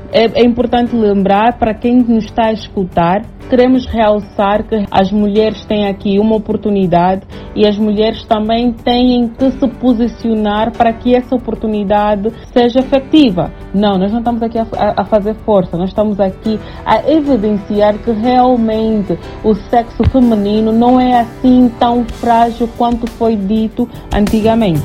É importante lembrar para quem nos está a escutar, queremos realçar que as mulheres têm aqui uma oportunidade e as mulheres também têm que se posicionar para que essa oportunidade seja efetiva. Não, nós não estamos aqui a fazer força, nós estamos aqui a evidenciar que realmente o sexo feminino não é assim tão frágil quanto foi dito antigamente.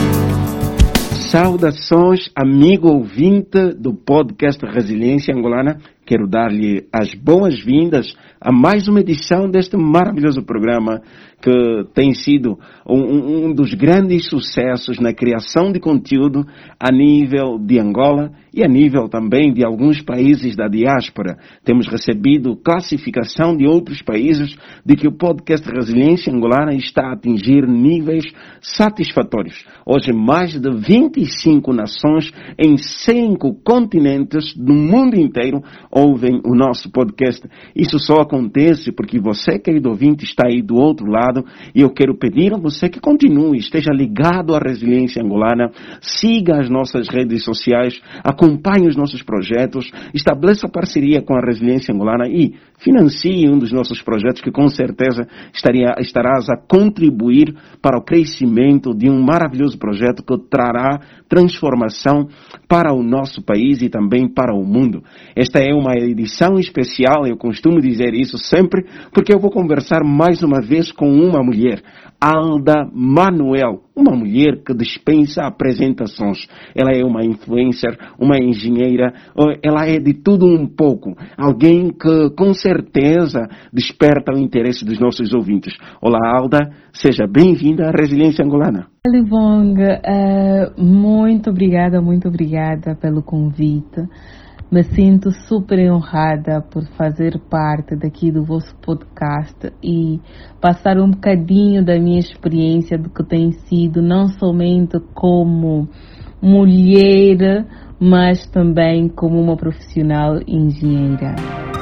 Saudações, amigo ouvinte do podcast Resiliência Angolana. Quero dar-lhe as boas-vindas a mais uma edição deste maravilhoso programa que tem sido um dos grandes sucessos na criação de conteúdo a nível de Angola e a nível também de alguns países da diáspora. Temos recebido classificação de outros países de que o podcast Resiliência Angolana está a atingir níveis satisfatórios. Hoje, mais de 25 nações em 5 continentes do mundo inteiro ouvem o nosso podcast. Isso só acontece porque você, querido ouvinte, está aí do outro lado e eu quero pedir a você que continue, esteja ligado à Resiliência Angolana, siga as nossas redes sociais, acompanhe os nossos projetos, estabeleça parceria com a Resiliência Angolana e financie um dos nossos projetos que com certeza estarás a contribuir para o crescimento de um maravilhoso projeto que trará transformação para o nosso país e também para o mundo. Esta é uma edição especial, eu costumo dizer isso sempre, porque eu vou conversar mais uma vez com uma mulher, Alda Manuel, uma mulher que dispensa apresentações. Ela é uma influencer, uma engenheira, ela é de tudo um pouco. Alguém que com certeza desperta o interesse dos nossos ouvintes. Olá, Alda, seja bem-vinda à Resiliência Angolana. Livong, muito obrigada pelo convite. Me sinto super honrada por fazer parte daqui do vosso podcast e passar um bocadinho da minha experiência do que tem sido, não somente como mulher, mas também como uma profissional engenheira.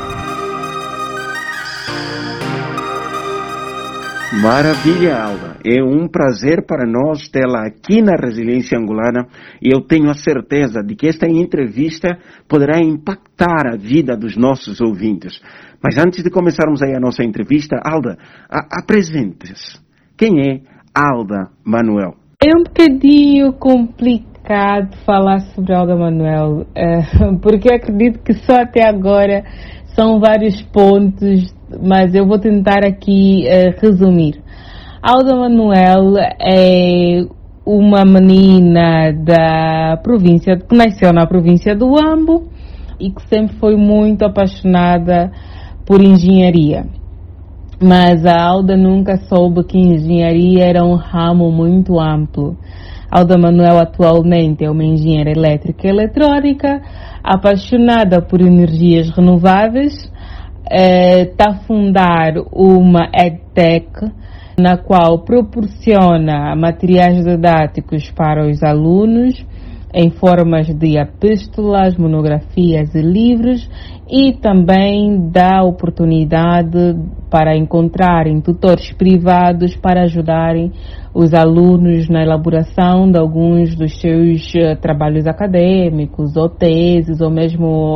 Maravilha, Alda. É um prazer para nós tê-la aqui na Resiliência Angolana e eu tenho a certeza de que esta entrevista poderá impactar a vida dos nossos ouvintes. Mas antes de começarmos aí a nossa entrevista, Alda, apresente-se. Quem é Alda Manuel? É um bocadinho complicado falar sobre Alda Manuel, porque eu acredito que só até agora são vários pontos, mas eu vou tentar aqui resumir. Alda Manuel é uma menina da província, que nasceu na província do Huambo e que sempre foi muito apaixonada por engenharia. Mas a Alda nunca soube que engenharia era um ramo muito amplo. Alda Manuel atualmente é uma engenheira elétrica e eletrônica, apaixonada por energias renováveis, está a fundar uma EdTech, na qual proporciona materiais didáticos para os alunos em formas de epístolas, monografias e livros, e também dá oportunidade para encontrarem tutores privados para ajudarem os alunos na elaboração de alguns dos seus trabalhos acadêmicos, ou teses, ou mesmo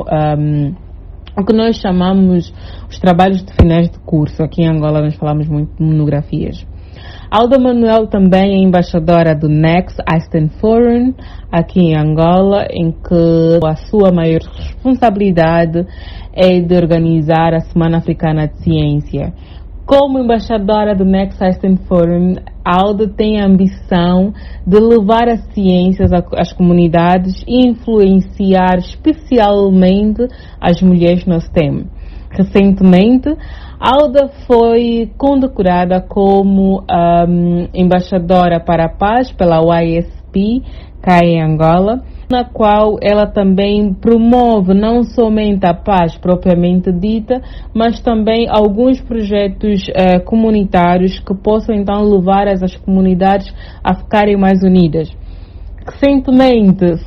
o que nós chamamos os trabalhos de finais de curso. Aqui em Angola nós falamos muito de monografias. Alda Manuel também é embaixadora do Next Einstein Forum, aqui em Angola, em que a sua maior responsabilidade é de organizar a Semana Africana de Ciência. Como embaixadora do Next Einstein Forum, Alda tem a ambição de levar as ciências às comunidades e influenciar especialmente as nestes no STEM. Recentemente, Alda foi condecorada como embaixadora para a paz pela YSP, cá em Angola, na qual ela também promove não somente a paz propriamente dita, mas também alguns projetos comunitários que possam então levar as comunidades a ficarem mais unidas. Recentemente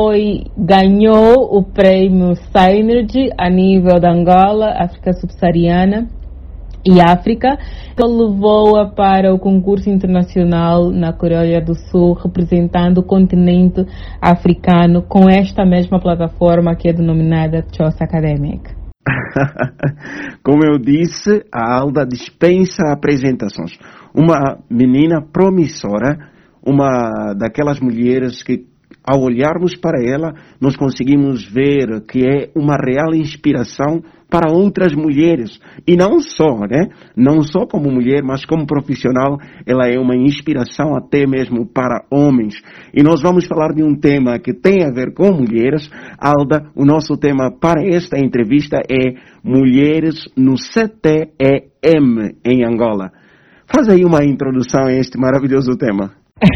ganhou o prêmio Synergy a nível da Angola, África Subsaariana, e África. Ele levou-a para o concurso internacional na Coreia do Sul, representando o continente africano com esta mesma plataforma que é denominada Choice Academic. Como eu disse, a Alda dispensa apresentações. Uma menina promissora, uma daquelas mulheres que, ao olharmos para ela, nós conseguimos ver que é uma real inspiração para outras mulheres. E não só, né? Não só como mulher, mas como profissional, ela é uma inspiração até mesmo para homens. E nós vamos falar de um tema que tem a ver com mulheres. Alda, o nosso tema para esta entrevista é Mulheres no CTEM em Angola. Faz aí uma introdução a este maravilhoso tema.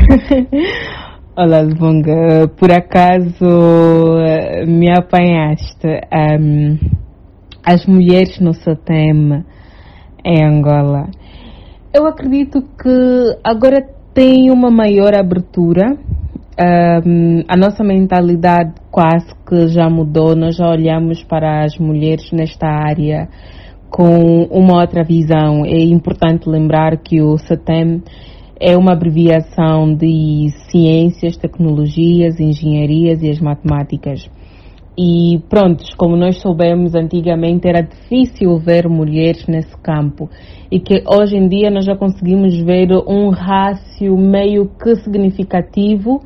Olá, Lunga. Por acaso me apanhaste. As mulheres no CTEM em Angola. Eu acredito que agora tem uma maior abertura. A nossa mentalidade quase que já mudou. Nós já olhamos para as mulheres nesta área com uma outra visão. É importante lembrar que o CTEM é uma abreviação de Ciências, Tecnologias, Engenharias e as Matemáticas. E pronto, como nós soubemos, antigamente era difícil ver mulheres nesse campo. E que hoje em dia nós já conseguimos ver um rácio meio que significativo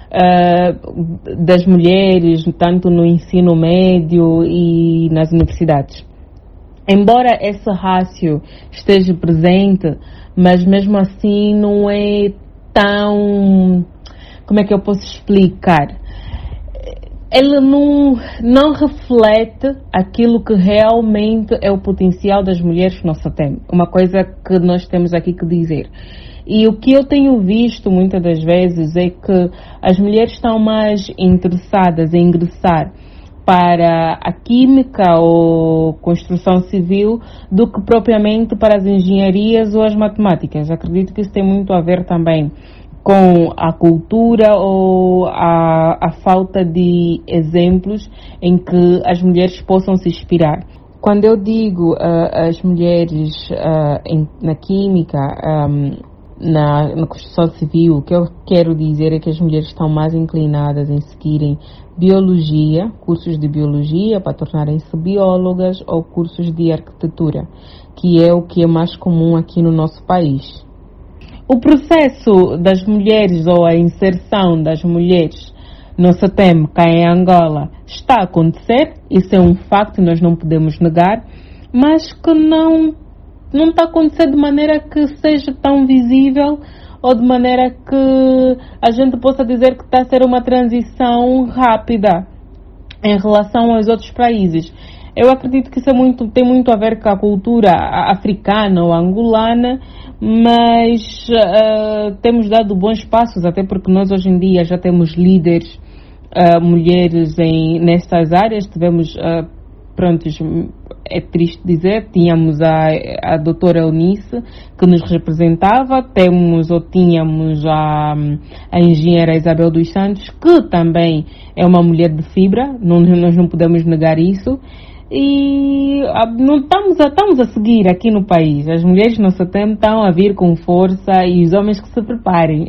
das mulheres, tanto no ensino médio e nas universidades. Embora esse rácio esteja presente, mas mesmo assim não é tão... Como é que eu posso explicar? Ele não reflete aquilo que realmente é o potencial das mulheres no CTEM. Uma coisa que nós temos aqui que dizer. E o que eu tenho visto muitas das vezes é que as mulheres estão mais interessadas em ingressar para a química ou construção civil do que propriamente para as engenharias ou as matemáticas. Acredito que isso tem muito a ver também com a cultura ou a falta de exemplos em que as mulheres possam se inspirar. Quando eu digo as mulheres na química, na construção civil, o que eu quero dizer é que as mulheres estão mais inclinadas em seguirem biologia, cursos de biologia para tornarem-se biólogas ou cursos de arquitetura, que é o que é mais comum aqui no nosso país. O processo das mulheres ou a inserção das mulheres no CTEM cá em Angola está a acontecer, isso é um facto, nós não podemos negar, mas que não está a acontecer de maneira que seja tão visível ou de maneira que a gente possa dizer que está a ser uma transição rápida em relação aos outros países. Eu acredito que isso tem muito a ver com a cultura africana ou angolana, mas temos dado bons passos, até porque nós hoje em dia já temos líderes, mulheres nestas áreas. Tivemos, é triste dizer, tínhamos a doutora Eunice, que nos representava, tínhamos a engenheira Isabel dos Santos, que também é uma mulher de fibra, nós não podemos negar isso. E não estamos a seguir aqui no país. As mulheres no CTEM estão a vir com força e os homens que se preparem.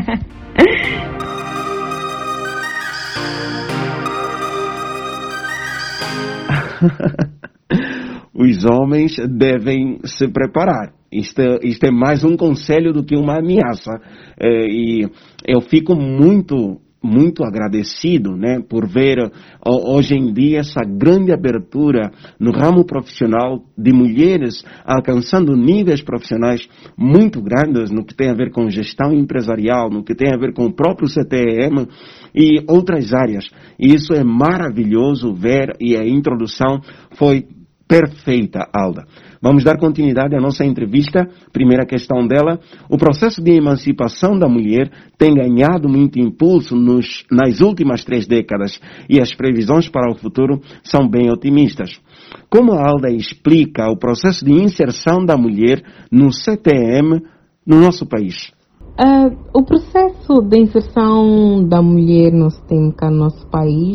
Os homens devem se preparar. Isto é mais um conselho do que uma ameaça. E eu fico muito agradecido, né, por ver hoje em dia essa grande abertura no ramo profissional de mulheres alcançando níveis profissionais muito grandes no que tem a ver com gestão empresarial, no que tem a ver com o próprio CTEM e outras áreas. E isso é maravilhoso ver, e a introdução foi perfeita, Alda. Vamos dar continuidade à nossa entrevista. Primeira questão dela: o processo de emancipação da mulher tem ganhado muito impulso nas últimas 3 décadas e as previsões para o futuro são bem otimistas. Como a Alda explica o processo de inserção da mulher no CTEM no nosso país? O processo de inserção da mulher no CTEM no nosso país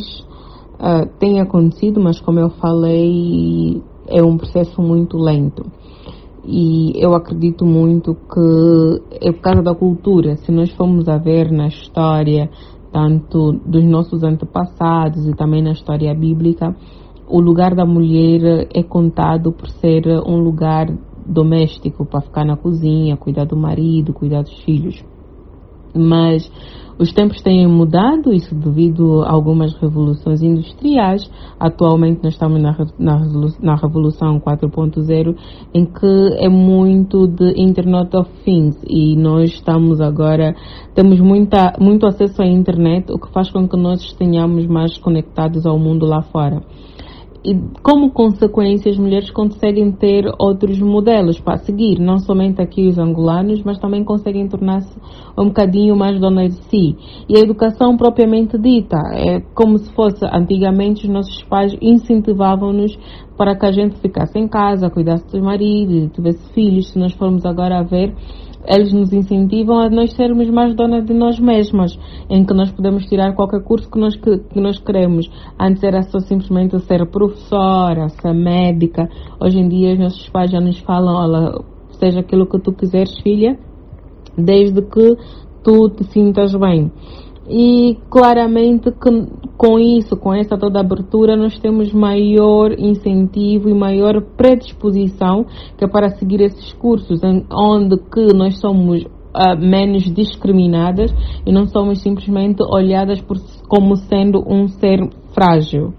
tem acontecido, mas como eu falei, é um processo muito lento. E eu acredito muito que é por causa da cultura. Se nós formos a ver na história, tanto dos nossos antepassados e também na história bíblica, o lugar da mulher é contado por ser um lugar doméstico, para ficar na cozinha, cuidar do marido, cuidar dos filhos. Mas os tempos têm mudado, isso devido a algumas revoluções industriais. Atualmente nós estamos na Revolução 4.0, em que é muito de Internet of Things, e nós estamos agora, temos muito acesso à internet, o que faz com que nós tenhamos mais conectados ao mundo lá fora. E como consequência, as mulheres conseguem ter outros modelos para seguir, não somente aqui os angolanos, mas também conseguem tornar-se um bocadinho mais donas de si. E a educação propriamente dita, é como se fosse, antigamente os nossos pais incentivavam-nos para que a gente ficasse em casa, cuidasse dos maridos e tivesse filhos. Se nós formos agora a ver, eles nos incentivam a nós sermos mais donas de nós mesmas, em que nós podemos tirar qualquer curso que nós queremos. Antes era só simplesmente ser professora, ser médica. Hoje em dia os nossos pais já nos falam, olha, seja aquilo que tu quiseres, filha, desde que tu te sintas bem. E claramente que com isso, com essa toda abertura, nós temos maior incentivo e maior predisposição que é para seguir esses cursos, onde que nós somos menos discriminadas e não somos simplesmente olhadas como sendo um ser frágil.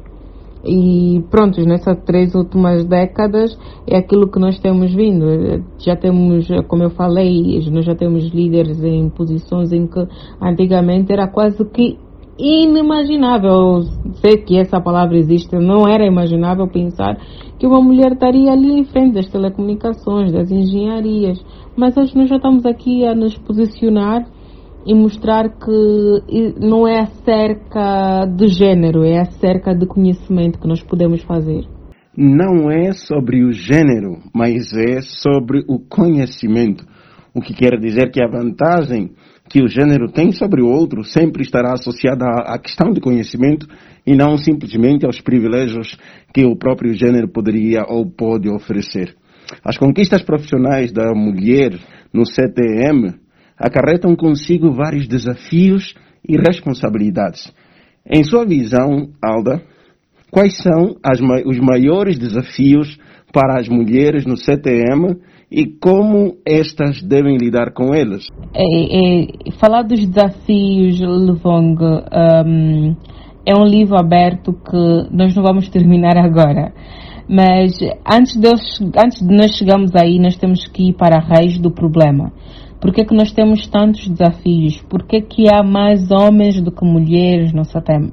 E pronto, nessas 3 últimas décadas é aquilo que nós temos vindo. Já temos, como eu falei, nós já temos líderes em posições em que antigamente era quase que inimaginável. Sei que essa palavra existe, não era imaginável pensar que uma mulher estaria ali em frente das telecomunicações, das engenharias. Mas hoje nós já estamos aqui a nos posicionar e mostrar que não é acerca de género, é acerca de conhecimento que nós podemos fazer. Não é sobre o género, mas é sobre o conhecimento. O que quer dizer que a vantagem que o género tem sobre o outro sempre estará associada à questão de conhecimento e não simplesmente aos privilégios que o próprio género poderia ou pode oferecer. As conquistas profissionais da mulher no CTM acarretam consigo vários desafios e responsabilidades. Em sua visão, Alda, quais são os maiores desafios para as mulheres no CTM e como estas devem lidar com eles? Falar dos desafios, Levong, é um livro aberto que nós não vamos terminar agora. Mas antes de nós chegarmos aí, nós temos que ir para a raiz do problema. Por que nós temos tantos desafios? Por que há mais homens do que mulheres no CTM?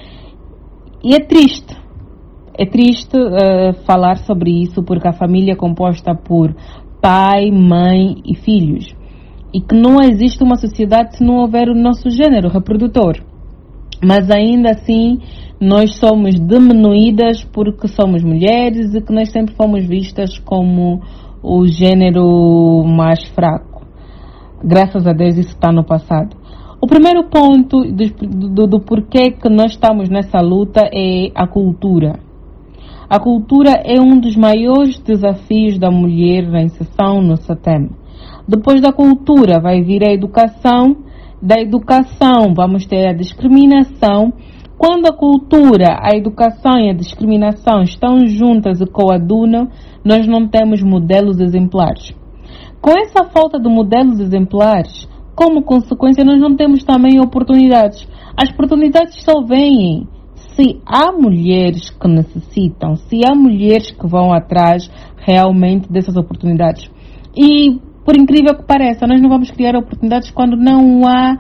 E é triste. É triste falar sobre isso, porque a família é composta por pai, mãe e filhos. E que não existe uma sociedade se não houver o nosso gênero reprodutor. Mas ainda assim, nós somos diminuídas porque somos mulheres e que nós sempre fomos vistas como o gênero mais fraco. Graças a Deus isso está no passado. O primeiro ponto do porquê que nós estamos nessa luta é a cultura. A cultura é um dos maiores desafios da mulher na inserção no CTM. Depois da cultura vai vir a educação. Da educação vamos ter a discriminação. Quando a cultura, a educação e a discriminação estão juntas e coadunam, nós não temos modelos exemplares. Com essa falta de modelos exemplares, como consequência, nós não temos também oportunidades. As oportunidades só vêm se há mulheres que necessitam, se há mulheres que vão atrás realmente dessas oportunidades. E, por incrível que pareça, nós não vamos criar oportunidades quando não há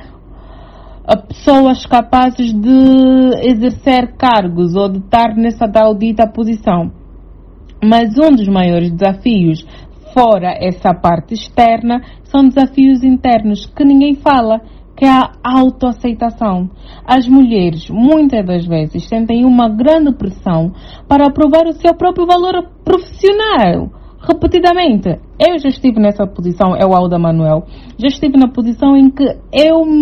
pessoas capazes de exercer cargos ou de estar nessa tal dita posição. Mas um dos maiores desafios, fora essa parte externa, são desafios internos que ninguém fala, que é a autoaceitação. As mulheres, muitas das vezes, sentem uma grande pressão para provar o seu próprio valor profissional, repetidamente. Eu já estive nessa posição, eu, Alda Manuel, já estive na posição em que eu me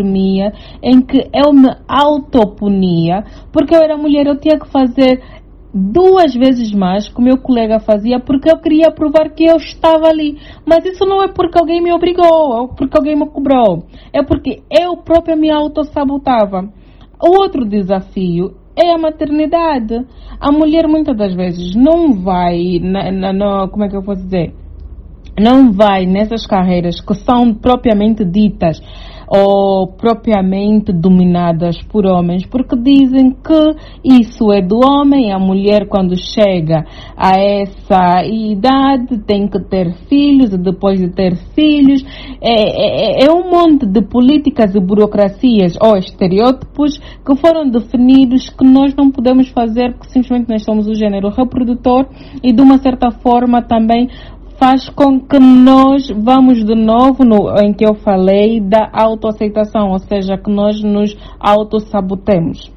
auto-oprimia, em que eu me auto-punia, porque eu era mulher, eu tinha que fazer 2 vezes mais que o meu colega fazia porque eu queria provar que eu estava ali. Mas isso não é porque alguém me obrigou ou porque alguém me cobrou. É porque eu própria me autossabotava. O outro desafio é a maternidade. A mulher muitas das vezes não vai, como é que eu posso dizer? Não vai nessas carreiras que são propriamente ditas ou propriamente dominadas por homens, porque dizem que isso é do homem. A mulher, quando chega a essa idade, tem que ter filhos, e depois de ter filhos é um monte de políticas e burocracias ou estereótipos que foram definidos que nós não podemos fazer porque simplesmente nós somos o gênero reprodutor, e de uma certa forma também faz com que nós vamos de novo em que eu falei da autoaceitação, ou seja, que nós nos autossabotemos.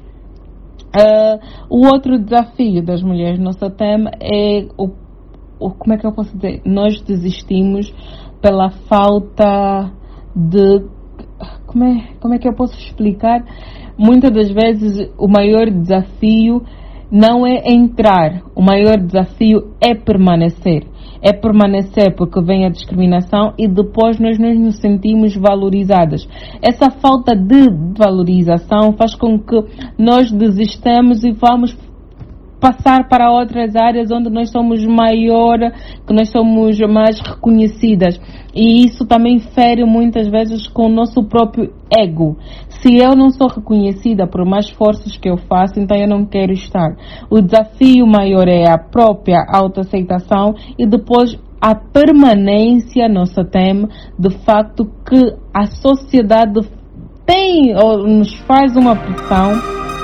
O outro desafio das mulheres no nosso tema é como é que eu posso dizer? Nós desistimos pela falta de... Como é que eu posso explicar? Muitas das vezes o maior desafio não é entrar, o maior desafio é permanecer. É permanecer porque vem a discriminação e depois nós não nos sentimos valorizadas. Essa falta de valorização faz com que nós desistamos e vamos passar para outras áreas onde nós somos maior, que nós somos mais reconhecidas. E isso também fere muitas vezes com o nosso próprio ego. Se eu não sou reconhecida por mais esforços que eu faço, então eu não quero estar. O desafio maior é a própria autoaceitação e depois a permanência, nosso tema, de facto que a sociedade tem ou nos faz uma pressão.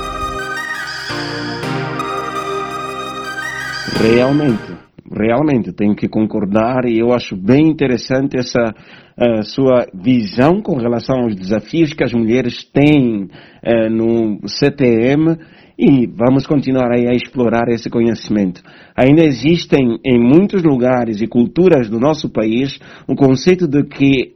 Realmente, tenho que concordar, e eu acho bem interessante essa sua visão com relação aos desafios que as mulheres têm no CTM, e vamos continuar aí a explorar esse conhecimento. Ainda existem em muitos lugares e culturas do nosso país o conceito de que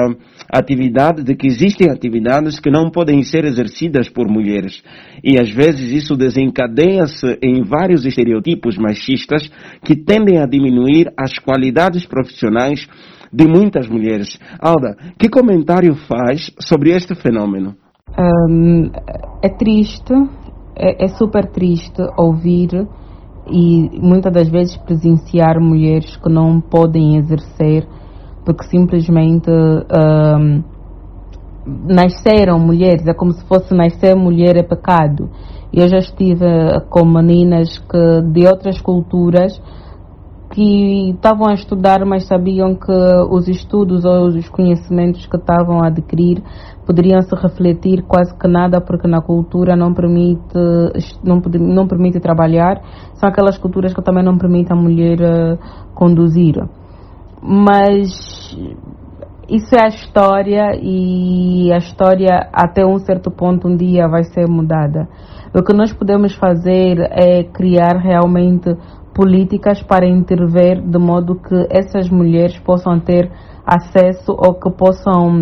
existem atividades que não podem ser exercidas por mulheres, e às vezes isso desencadeia-se em vários estereotipos machistas que tendem a diminuir as qualidades profissionais de muitas mulheres. Alda, que comentário faz sobre este fenômeno? É triste, é super triste ouvir e muitas das vezes presenciar mulheres que não podem exercer porque simplesmente nasceram mulheres. É como se fosse nascer mulher é pecado. Eu já estive com meninas de outras culturas que estavam a estudar, mas sabiam que os estudos ou os conhecimentos que estavam a adquirir poderiam se refletir quase que nada, porque na cultura não permite trabalhar. São aquelas culturas que também não permitem a mulher conduzir. Mas isso é a história, e a história até um certo ponto um dia vai ser mudada. O que nós podemos fazer é criar realmente políticas para intervir de modo que essas mulheres possam ter acesso ou que possam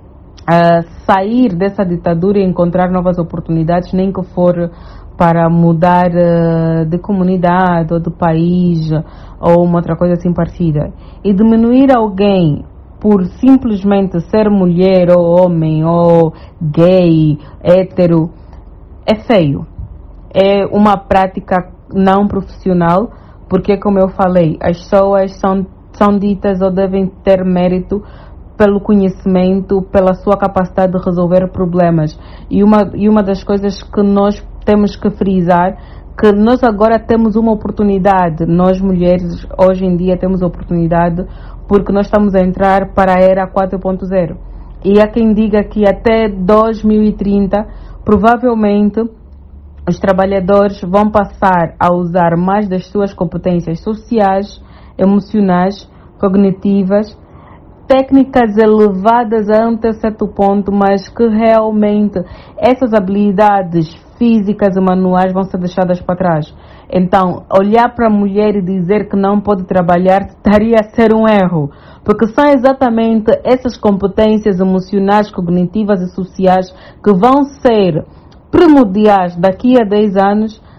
sair dessa ditadura e encontrar novas oportunidades, nem que for para mudar de comunidade ou de país ou uma outra coisa assim parecida. E diminuir alguém por simplesmente ser mulher ou homem ou gay, hétero, é feio. É uma prática não profissional, porque, como eu falei, as pessoas são ditas ou devem ter mérito pelo conhecimento, pela sua capacidade de resolver problemas. E uma das coisas que nós temos que frisar, que nós agora temos uma oportunidade, nós mulheres hoje em dia temos oportunidade, porque nós estamos a entrar para a era 4.0. E há quem diga que até 2030, provavelmente, os trabalhadores vão passar a usar mais das suas competências sociais, emocionais, cognitivas, técnicas elevadas a um certo ponto, mas que realmente essas habilidades físicas e manuais vão ser deixadas para trás. Então, olhar para a mulher e dizer que não pode trabalhar estaria a ser um erro, porque são exatamente essas competências emocionais, cognitivas e sociais que vão ser primordiais daqui a 10 anos,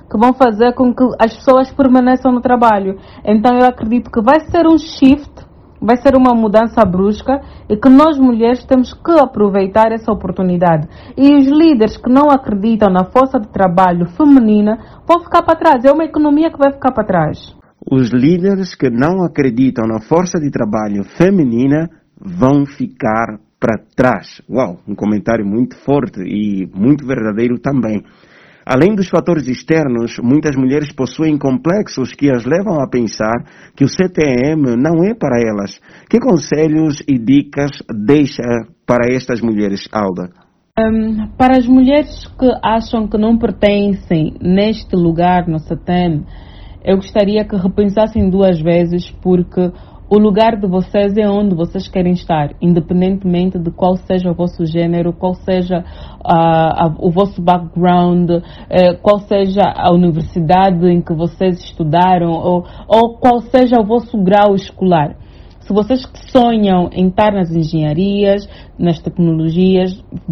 que vão fazer com que as pessoas permaneçam no trabalho. Então eu acredito que vai ser um shift, vai ser uma mudança brusca e que nós mulheres temos que aproveitar essa oportunidade. E os líderes que não acreditam na força de trabalho feminina vão ficar para trás. É uma economia que vai ficar para trás. Os líderes que não acreditam na força de trabalho feminina vão ficar para trás. Uau, um comentário muito forte e muito verdadeiro também. Além dos fatores externos, muitas mulheres possuem complexos que as levam a pensar que o CTM não é para elas. Que conselhos e dicas deixa para estas mulheres, Alda? Para as mulheres que acham que não pertencem neste lugar no CTM, eu gostaria que repensassem 2 vezes, porque o lugar de vocês é onde vocês querem estar, independentemente de qual seja o vosso gênero, qual seja o vosso background, qual seja a universidade em que vocês estudaram ou qual seja o vosso grau escolar. Se vocês sonham em estar nas engenharias, nas tecnologias,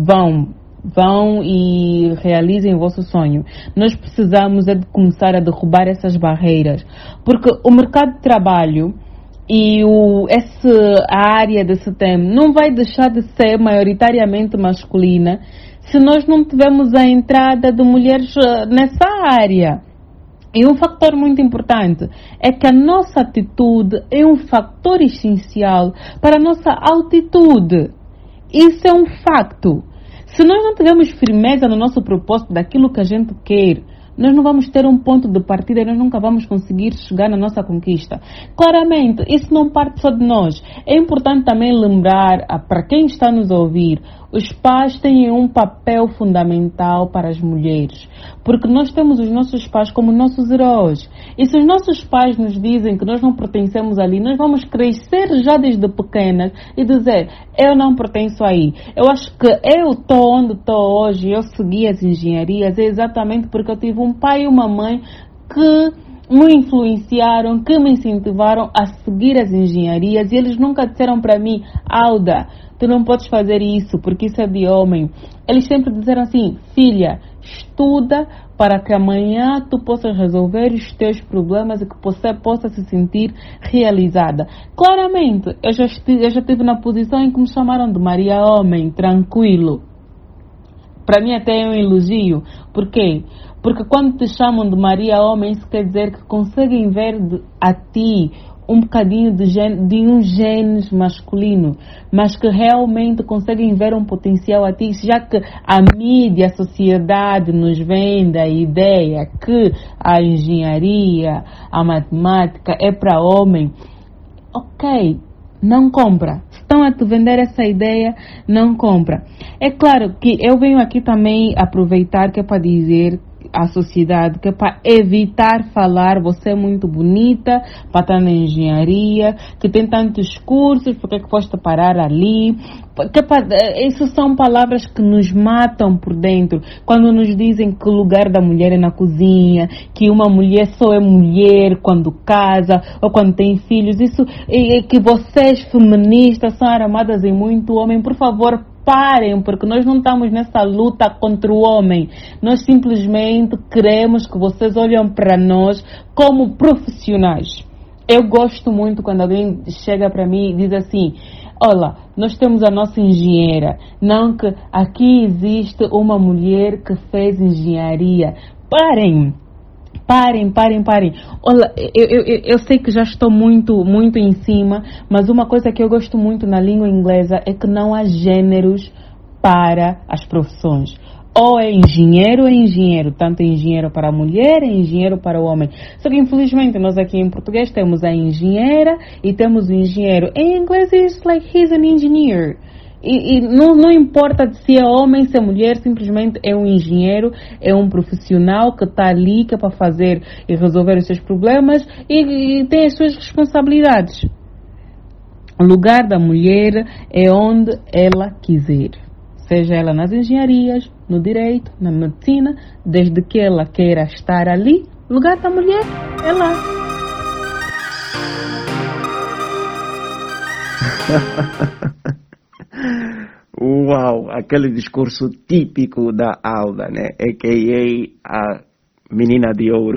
vão e realizem o vosso sonho. Nós precisamos de começar a derrubar essas barreiras, porque o mercado de trabalho e a área desse tema não vai deixar de ser maioritariamente masculina se nós não tivermos a entrada de mulheres nessa área. E um fator muito importante é que a nossa atitude é um fator essencial para a nossa altitude. Isso é um facto. Se nós não tivermos firmeza no nosso propósito daquilo que a gente quer, nós não vamos ter um ponto de partida e nós nunca vamos conseguir chegar na nossa conquista. Claramente, isso não parte só de nós. É importante também lembrar, para quem está nos a ouvir, os pais têm um papel fundamental para as mulheres, porque nós temos os nossos pais como nossos heróis. E se os nossos pais nos dizem que nós não pertencemos ali, nós vamos crescer já desde pequenas e dizer, eu não pertenço aí. Eu acho que eu estou onde estou hoje, eu segui as engenharias, é exatamente porque eu tive um pai e uma mãe que me influenciaram, que me incentivaram a seguir as engenharias, e eles nunca disseram para mim, Alda, tu não podes fazer isso porque isso é de homem. Eles sempre disseram assim, filha, estuda para que amanhã tu possas resolver os teus problemas e que você possa se sentir realizada. Claramente, eu já estive na posição em que me chamaram de Maria Homem, tranquilo. Para mim até é um elogio. Por quê? Porque quando te chamam de Maria Homem, isso quer dizer que conseguem ver a ti um bocadinho de um genes masculino, mas que realmente conseguem ver um potencial a ti, já que a mídia, a sociedade nos vende a ideia que a engenharia, a matemática é para homem. Ok, não compra. Estão a te vender essa ideia, não compra. É claro que eu venho aqui também aproveitar que é para dizer à sociedade que é para evitar falar você é muito bonita para estar na engenharia, que tem tantos cursos, porque é que foste parar ali. Isso são palavras que nos matam por dentro. Quando nos dizem que o lugar da mulher é na cozinha, que uma mulher só é mulher quando casa ou quando tem filhos, isso é que vocês feministas são armadas em muito homem. Por favor, parem, porque nós não estamos nessa luta contra o homem. Nós simplesmente queremos que vocês olhem para nós como profissionais. Eu gosto muito quando alguém chega para mim e diz assim, olha, nós temos a nossa engenheira, não que aqui existe uma mulher que fez engenharia. Parem. Olha, eu sei que já estou muito em cima, mas uma coisa que eu gosto muito na língua inglesa é que não há gêneros para as profissões. Ou é engenheiro, tanto engenheiro para a mulher, é engenheiro para o homem. Só que infelizmente nós aqui em português temos a engenheira e temos o engenheiro. Em inglês it's like he's an engineer. E não importa se é homem, se é mulher, simplesmente é um engenheiro, é um profissional que está ali, que é para fazer e resolver os seus problemas e tem as suas responsabilidades. O lugar da mulher é onde ela quiser. Seja ela nas engenharias, no direito, na medicina, desde que ela queira estar ali, o lugar da mulher é lá. Uau, aquele discurso típico da Alda, né? A.k.a. a menina de ouro.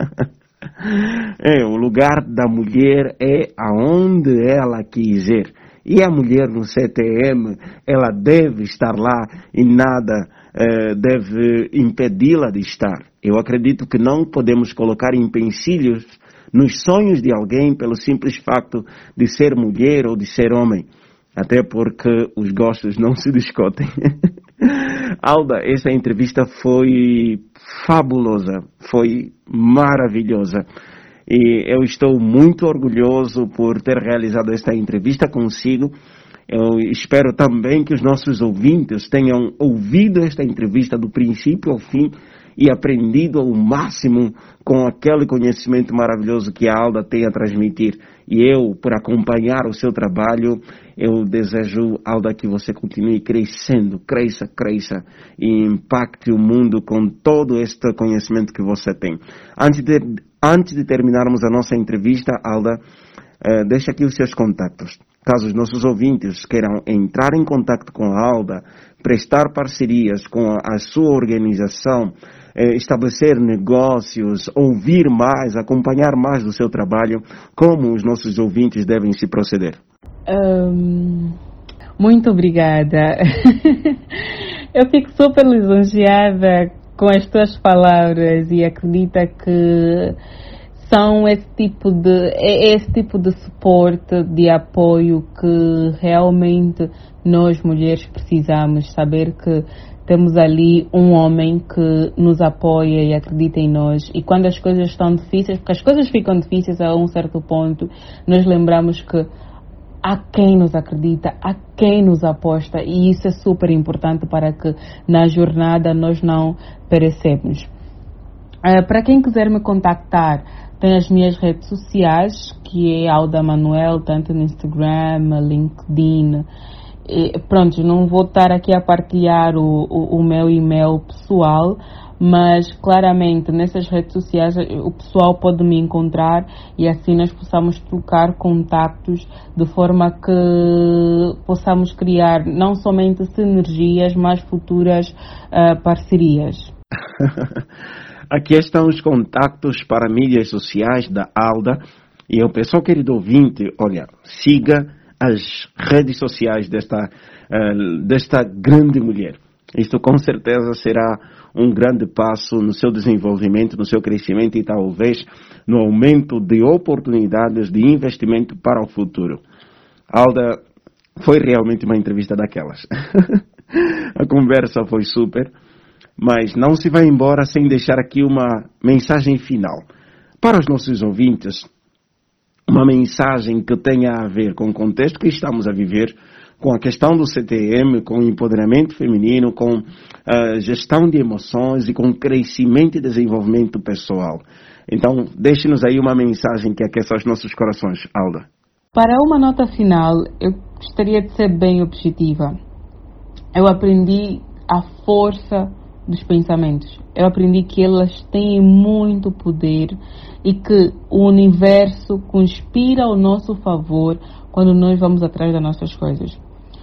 O lugar da mulher é aonde ela quiser. E a mulher no CTM, ela deve estar lá e nada deve impedi-la de estar. Eu acredito que não podemos colocar empecilhos nos sonhos de alguém pelo simples facto de ser mulher ou de ser homem. Até porque os gostos não se discutem. Alda, essa entrevista foi fabulosa, foi maravilhosa. E eu estou muito orgulhoso por ter realizado esta entrevista consigo. Eu espero também que os nossos ouvintes tenham ouvido esta entrevista do princípio ao fim e aprendido ao máximo com aquele conhecimento maravilhoso que a Alda tem a transmitir. E eu, por acompanhar o seu trabalho, eu desejo, Alda, que você continue crescendo, cresça e impacte o mundo com todo este conhecimento que você tem. Antes de terminarmos a nossa entrevista, Alda, deixa aqui os seus contatos. Caso os nossos ouvintes queiram entrar em contato com a Alda, prestar parcerias com a sua organização, estabelecer negócios, ouvir mais, acompanhar mais do seu trabalho, como os nossos ouvintes devem se proceder? Muito obrigada. Eu fico super lisonjeada com as tuas palavras e acredita que são esse tipo de suporte, de apoio que realmente nós mulheres precisamos. Saber que temos ali um homem que nos apoia e acredita em nós. E quando as coisas estão difíceis, porque as coisas ficam difíceis a um certo ponto, nós lembramos que há quem nos acredita, há quem nos aposta, e isso é super importante para que na jornada nós não perecemos. Para quem quiser me contactar, tem as minhas redes sociais, que é Alda Manuel, tanto no Instagram, LinkedIn. E, pronto, não vou estar aqui a partilhar o meu e-mail pessoal, mas claramente nessas redes sociais o pessoal pode me encontrar e assim nós possamos trocar contactos de forma que possamos criar não somente sinergias, mas futuras parcerias. Aqui estão os contactos para mídias sociais da Alda. E eu peço ao querido ouvinte, olha, siga as redes sociais desta grande mulher. Isto com certeza será um grande passo no seu desenvolvimento, no seu crescimento e talvez no aumento de oportunidades de investimento para o futuro. Alda, foi realmente uma entrevista daquelas. A conversa foi super. Mas não se vai embora sem deixar aqui uma mensagem final. Para os nossos ouvintes, uma mensagem que tenha a ver com o contexto que estamos a viver, com a questão do CTM, com o empoderamento feminino, com a gestão de emoções e com crescimento e desenvolvimento pessoal. Então, deixe-nos aí uma mensagem que aqueça os nossos corações, Alda. Para uma nota final, eu gostaria de ser bem objetiva. Eu aprendi a força dos pensamentos. Eu aprendi que elas têm muito poder e que o universo conspira ao nosso favor quando nós vamos atrás das nossas coisas.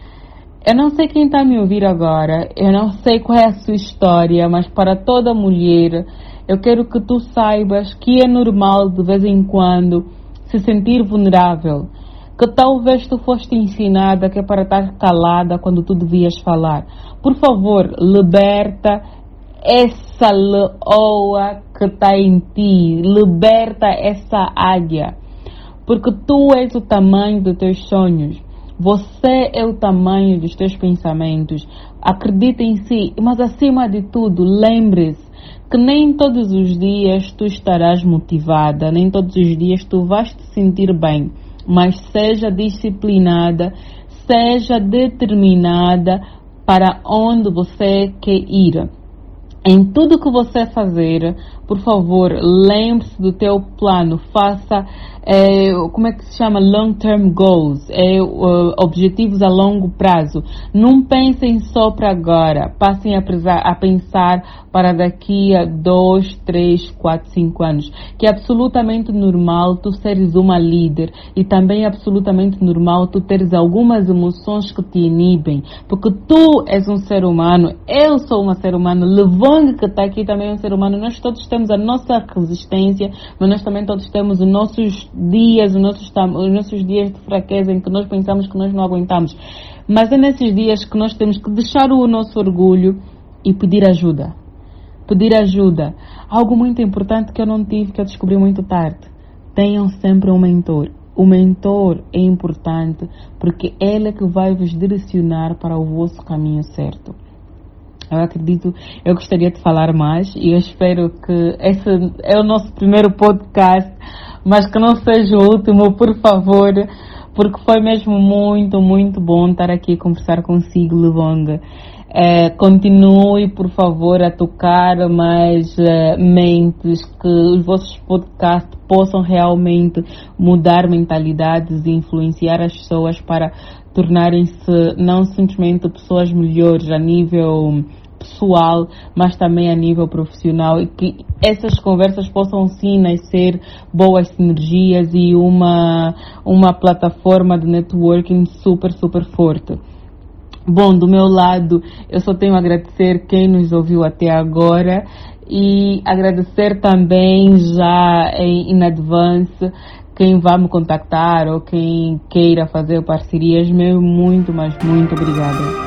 Eu não sei quem está a me ouvir agora, eu não sei qual é a sua história, mas para toda mulher, eu quero que tu saibas que é normal de vez em quando se sentir vulnerável, que talvez tu foste ensinada que é para estar calada quando tu devias falar. Por favor, liberta essa leoa que está em ti, liberta essa águia, porque tu és o tamanho dos teus sonhos, você é o tamanho dos teus pensamentos. Acredita em si, mas acima de tudo, lembre-se que nem todos os dias tu estarás motivada, nem todos os dias tu vais te sentir bem, mas seja disciplinada, seja determinada para onde você quer ir. Em tudo que você fazer, por favor, lembre-se do teu plano, faça, como é que se chama? Long-term goals, objetivos a longo prazo. Não pensem só para agora, passem a pensar para daqui a 2, 3, 4, 5 anos. Que é absolutamente normal tu seres uma líder e também é absolutamente normal tu teres algumas emoções que te inibem, porque tu és um ser humano, eu sou uma ser humano, levando ONG que está aqui também é um ser humano. Nós todos temos a nossa resistência, mas nós também todos temos os nossos dias, os nossos dias de fraqueza em que nós pensamos que nós não aguentamos. Mas é nesses dias que nós temos que deixar o nosso orgulho e pedir ajuda. Pedir ajuda. Algo muito importante que eu não tive, que eu descobri muito tarde. Tenham sempre um mentor. O mentor é importante porque ele é que vai vos direcionar para o vosso caminho certo. Eu gostaria de falar mais e eu espero que esse é o nosso primeiro podcast, mas que não seja o último, por favor, porque foi mesmo muito, muito bom estar aqui a conversar consigo, Luvonga. Continue, por favor, a tocar mais mentes, que os vossos podcasts possam realmente mudar mentalidades e influenciar as pessoas para tornarem-se não simplesmente pessoas melhores a nível pessoal, mas também a nível profissional, e que essas conversas possam sim nascer boas sinergias e uma plataforma de networking super, super forte. Bom, do meu lado, eu só tenho a agradecer quem nos ouviu até agora e agradecer também já em advance quem vai me contactar ou quem queira fazer parcerias. Meu muito, mas muito obrigada.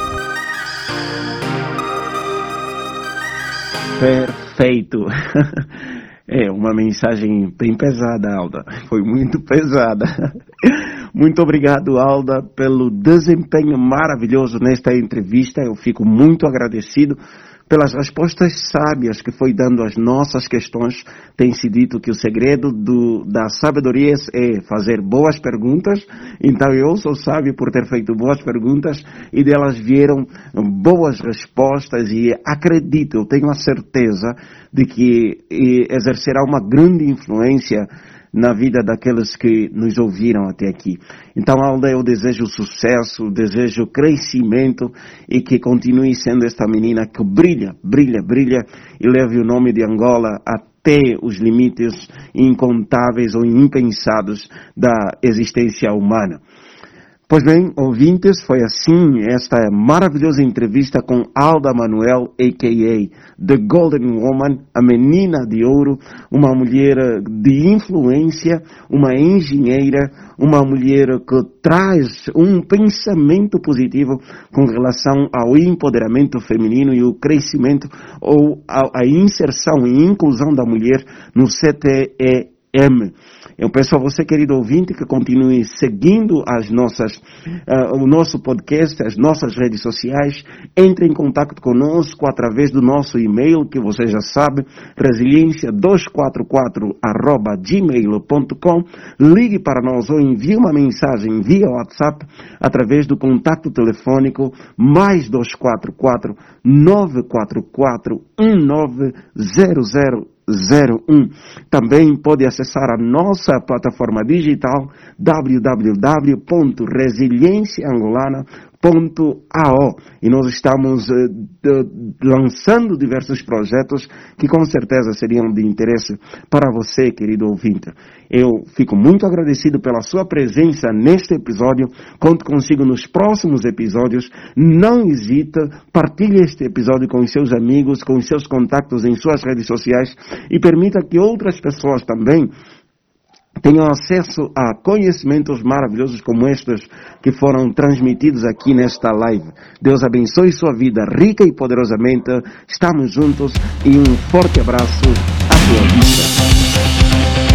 Perfeito. É uma mensagem bem pesada, Alda. Foi muito pesada. Muito obrigado, Alda, pelo desempenho maravilhoso nesta entrevista. Eu fico muito agradecido pelas respostas sábias que foi dando às nossas questões. Tem-se dito que o segredo da sabedoria é fazer boas perguntas. Então eu sou sábio por ter feito boas perguntas e delas vieram boas respostas e acredito, eu tenho a certeza de que exercerá uma grande influência na vida daqueles que nos ouviram até aqui. Então, Alda, eu desejo sucesso, desejo crescimento e que continue sendo esta menina que brilha, brilha, brilha e leve o nome de Angola até os limites incontáveis ou impensados da existência humana. Pois bem, ouvintes, foi assim esta maravilhosa entrevista com Alda Manuel, a.k.a. The Golden Woman, a menina de ouro, uma mulher de influência, uma engenheira, uma mulher que traz um pensamento positivo com relação ao empoderamento feminino e o crescimento ou a inserção e inclusão da mulher no CTEM. Eu peço a você, querido ouvinte, que continue seguindo o nosso podcast, as nossas redes sociais. Entre em contato conosco através do nosso e-mail, que você já sabe, resiliência244@gmail.com. Ligue para nós ou envie uma mensagem via WhatsApp através do contato telefônico mais 244 944 190001. Também pode acessar a nossa plataforma digital www.resilienciaangolana.ao e nós estamos lançando diversos projetos que com certeza seriam de interesse para você, querido ouvinte. Eu fico muito agradecido pela sua presença neste episódio. Conto consigo nos próximos episódios. Não hesite, partilhe este episódio com os seus amigos, com os seus contatos em suas redes sociais e permita que outras pessoas também tenham acesso a conhecimentos maravilhosos como estes que foram transmitidos aqui nesta live. Deus abençoe sua vida rica e poderosamente. Estamos juntos e um forte abraço. Até a vista.